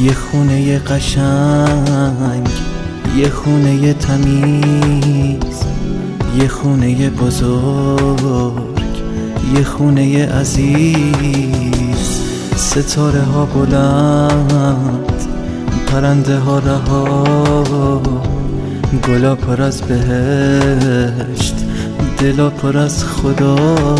یه خونه قشنگ، یه خونه تمیز، یه خونه بزرگ، یه خونه عزیز. ستاره ها بلند، پرنده ها رها، گلا پر از بهشت، دلا پر از خدا.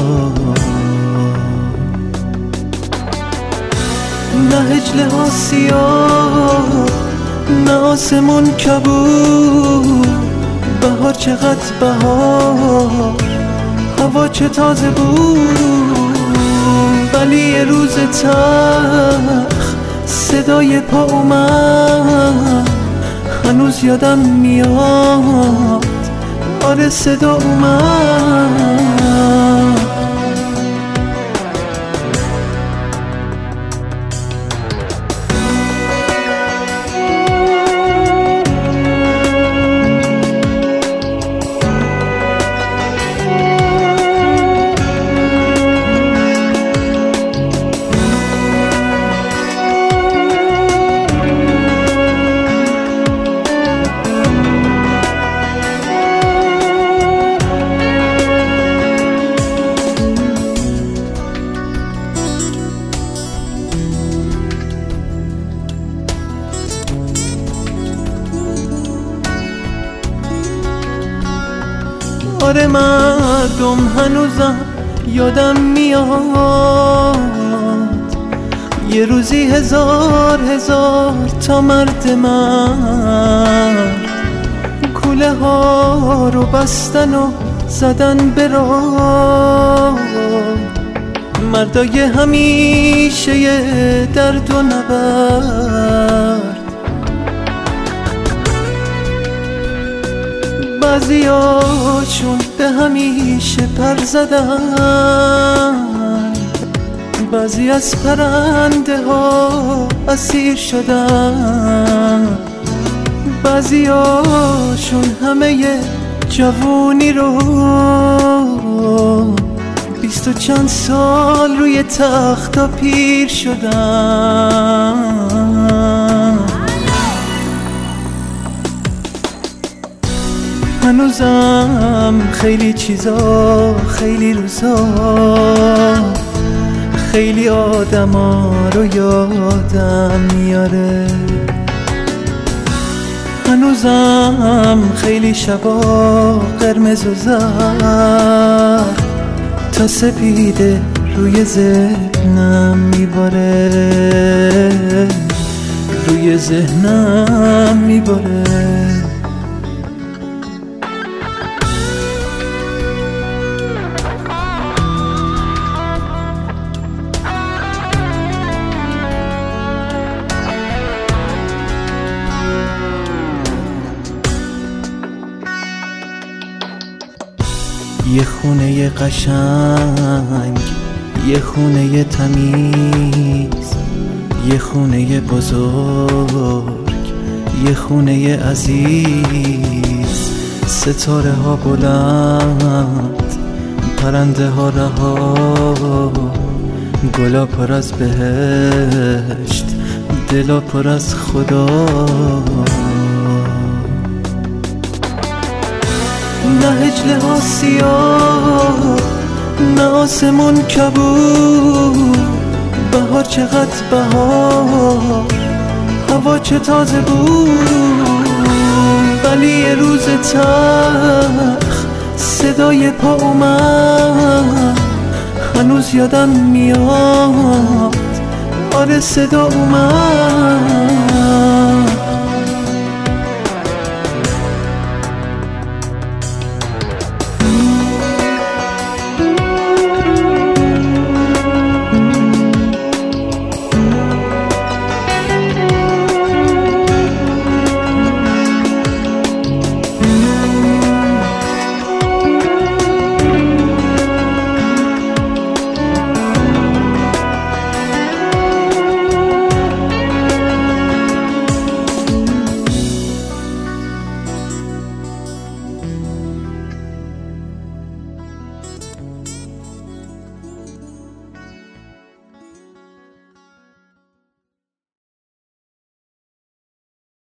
نه هجله ها سیاه، نه آسمون کبود. بهار چقدر بهار، هوا چه تازه بود. ولی یه روز تلخ صدای پا اومد، هنوز یادم میاد. آره صدا اومد. آره مردم هنوزم یادم میاد، یه روزی هزار تا مرد کوله ها رو بستن و زدن به راه. مردای همیشه یه درد و نبرد، بعضیاشون به همیشه پر زدن. بعضی از پرنده ها اسیر شدن، بعضیاشون همه جوونی رو 20 و چند سال روی تختا پیر شدن. هنوزم خیلی چیزا، خیلی روزا، خیلی آدما رو یادم میاره. هنوزم خیلی شبا قرمز و زرد تا سپیده روی ذهنم میباره، روی ذهنم میباره. یه خونه قشنگ، یه خونه تمیز، یه خونه بزرگ، یه خونه عزیز. ستاره ها بلند، پرنده ها رها، گلا پر از بهشت، دلا پر از خدا. نه هجله ها سیاه، نه آسمون کبود. بهار چقدر بهار، هوا چه تازه بود. ولی یه روز تلخ صدای پا اومد، هنوز یادم میاد. آره صدا اومد.